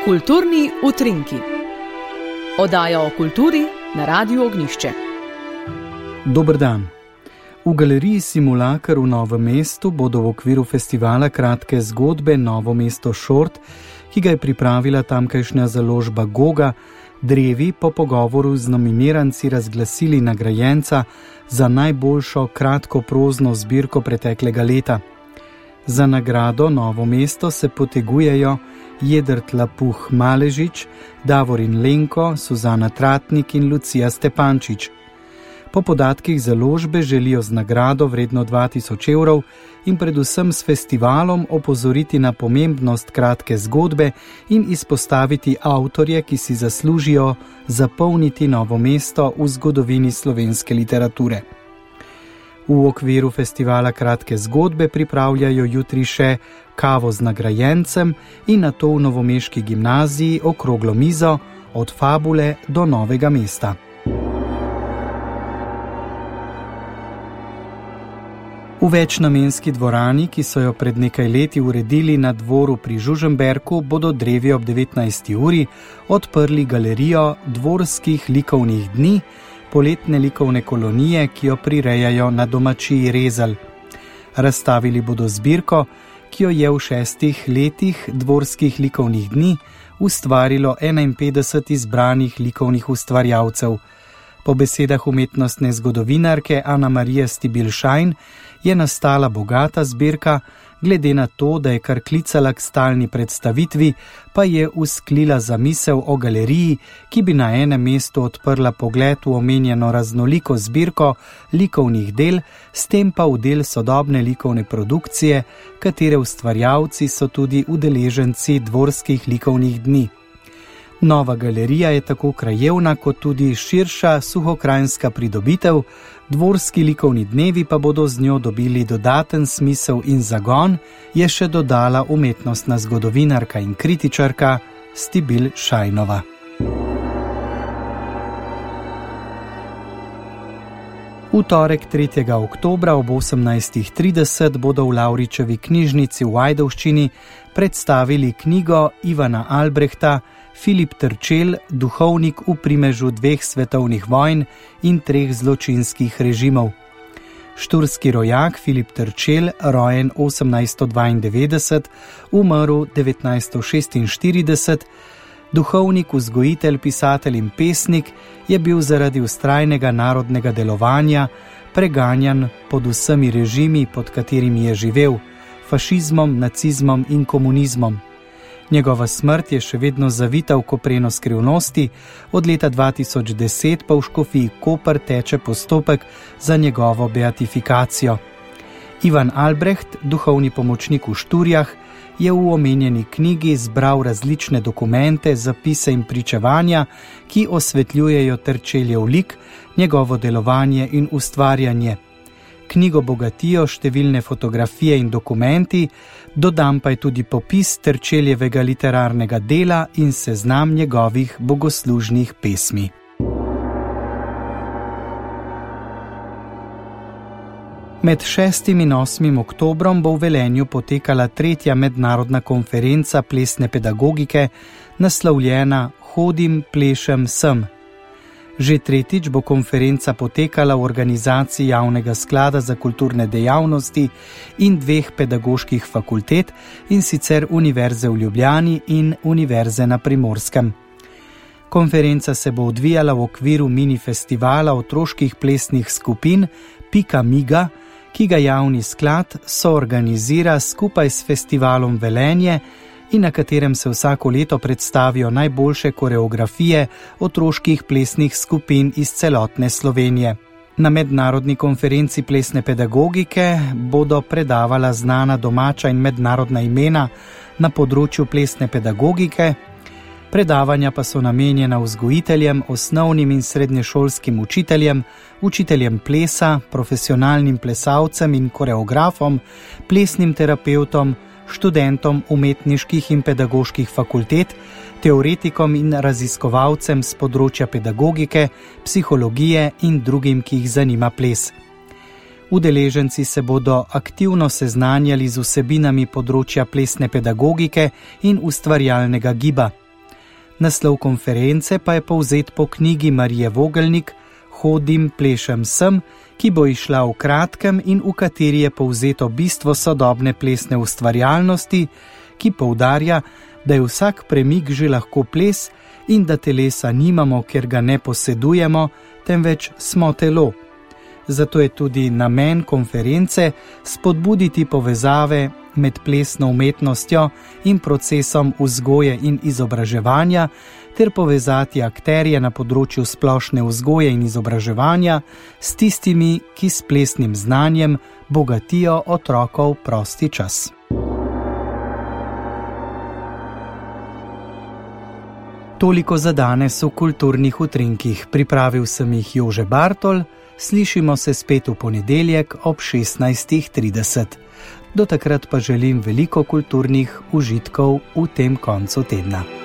Kulturni utrinki. Oddaja o kulturi na Radiu Ognjišče. Dober dan. V galeriji Simulacr v Novem mestu bodo v okviru festivala kratke zgodbe Novo mesto Šort, ki ga je pripravila tamkajšnja založba Goga, drevi po pogovoru z nominiranci razglasili nagrajenca za najboljšo kratkoprozno zbirko preteklega leta. Za nagrado Novo mesto se potegujejo Jedrt Lapuh Maležič, Davorin Lenko, Suzana Tratnik in Lucija Stepančič. Po podatkih založbe želijo z nagrado vredno 2000 evrov in predvsem s festivalom opozoriti na pomembnost kratke zgodbe in izpostaviti avtorje, ki si zaslužijo zapolniti Novo mesto v zgodovini slovenske literature. V okviru festivala kratke zgodbe pripravljajo jutri še kavo z nagrajencem in nato v novomeški gimnaziji okroglo mizo od fabule do Novega mesta. V večnamenski dvorani, ki so jo pred nekaj leti uredili na dvoru pri Žužemberku, bodo drevi ob 19. uri odprli galerijo dvorskih likovnih dni, poletne likovne kolonije, ki jo prirejajo na domačiji Rezelj. Razstavili bodo zbirko, ki jo je v 6 letih dvorskih likovnih dni ustvarilo 51 izbranih likovnih ustvarjalcev. Po besedah umetnostne zgodovinarke Ana Marije Stibilšajn je nastala bogata zbirka, glede na to, da je kar klicala k stalni predstavitvi, pa je usklila zamisel o galeriji, ki bi na enem mestu odprla pogled v omenjeno raznoliko zbirko likovnih del, s tem pa v del sodobne likovne produkcije, katere ustvarjalci so tudi udeleženci dvorskih likovnih dni. Nova galerija je tako krajevna kot tudi širša suhokrajinska pridobitev, dvorski likovni dnevi pa bodo z njo dobili dodaten smisel in zagon, je še dodala umetnostna zgodovinarka in kritičarka Stibilšajnova. V torek 3. oktobra ob 18:30 bodo v Lavričevi knjižnici v Ajdovščini predstavili knjigo Ivana Albrehta Filip Trčelj, duhovnik v primežu 2 svetovnih vojn in 3 zločinskih režimov. Šturski rojak Filip Trčelj, rojen 1892, umrl 1946, duhovnik, vzgojitelj, pisatelj in pesnik, je bil zaradi vztrajnega narodnega delovanja preganjan pod vsemi režimi, pod katerimi je živel, fašizmom, nacizmom in komunizmom. Njegova smrt je še vedno zavita v kopreno skrivnosti, od leta 2010 pa v Škofiji Koper teče postopek za njegovo beatifikacijo. Ivan Albreht, duhovni pomočnik v Šturjah, je v omenjeni knjigi zbral različne dokumente, zapise in pričevanja, ki osvetljujejo Trčeljev lik, njegovo delovanje in ustvarjanje. Knjigo bogatijo številne fotografije in dokumenti, dodam pa je tudi popis Trčeljevega literarnega dela in seznam njegovih bogoslužnih pesmi. Med 6. in 8. oktobrom bo v Velenju potekala 3. mednarodna konferenca plesne pedagogike, naslovljena Hodim, plešem, sem. Že 3. bo konferenca potekala v organizaciji Javnega sklada za kulturne dejavnosti in 2 pedagoških fakultet, in sicer Univerze v Ljubljani in Univerze na Primorskem. Konferenca se bo odvijala v okviru mini festivala otroških plesnih skupin Pika Miga, ki ga Javni sklad soorganizira skupaj s festivalom Velenje in na katerem se vsako leto predstavijo najboljše koreografije otroških plesnih skupin iz celotne Slovenije. Na mednarodni konferenci plesne pedagogike bodo predavala znana domača in mednarodna imena na področju plesne pedagogike. Predavanja pa so namenjena vzgojiteljem, osnovnim in srednješolskim učiteljem, učiteljem plesa, profesionalnim plesalcem in koreografom, plesnim terapevtom, študentom umetniških in pedagoških fakultet, teoretikom in raziskovalcem z področja pedagogike, psihologije in drugim, ki jih zanima ples. Udeleženci se bodo aktivno seznanjali z vsebinami področja plesne pedagogike in ustvarjalnega giba. Naslov konference pa je povzet po knjigi Marije Vogelnik Hodim, plešem, sem, ki bo izšla v kratkem in v kateri je povzeto bistvo sodobne plesne ustvarjalnosti, ki poudarja, da je vsak premik že lahko ples in da telesa nimamo, ker ga ne posedujemo, temveč smo telo. Zato je tudi namen konference spodbuditi povezave med plesno umetnostjo in procesom vzgoje in izobraževanja ter povezati akterje na področju splošne vzgoje in izobraževanja s tistimi, ki s plesnim znanjem bogatijo otrokov prosti čas. Toliko za danes v kulturnih utrinkih. Pripravil sem jih Jože Bartol. Slišimo se spet v ponedeljek ob 16:30. Do takrat pa želim veliko kulturnih užitkov v tem koncu tedna.